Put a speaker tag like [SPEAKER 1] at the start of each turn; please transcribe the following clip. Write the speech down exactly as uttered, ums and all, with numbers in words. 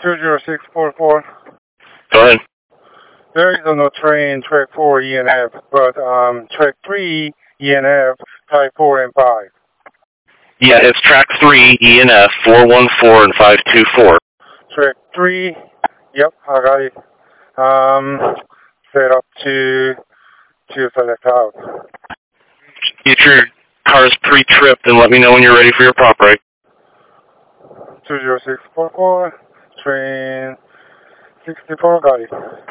[SPEAKER 1] two zero six four four.
[SPEAKER 2] Go ahead.
[SPEAKER 1] There is no train track four E and F, but um, track three E and F, type four and five.
[SPEAKER 2] Yeah, it's track three, E and F, four one four and five two four.
[SPEAKER 1] Track three, yep, I got it. Um, set up to, to select out.
[SPEAKER 2] Get your cars pre-tripped and let me know when you're ready for your prop break.
[SPEAKER 1] two zero six four four, train sixty-four, got it.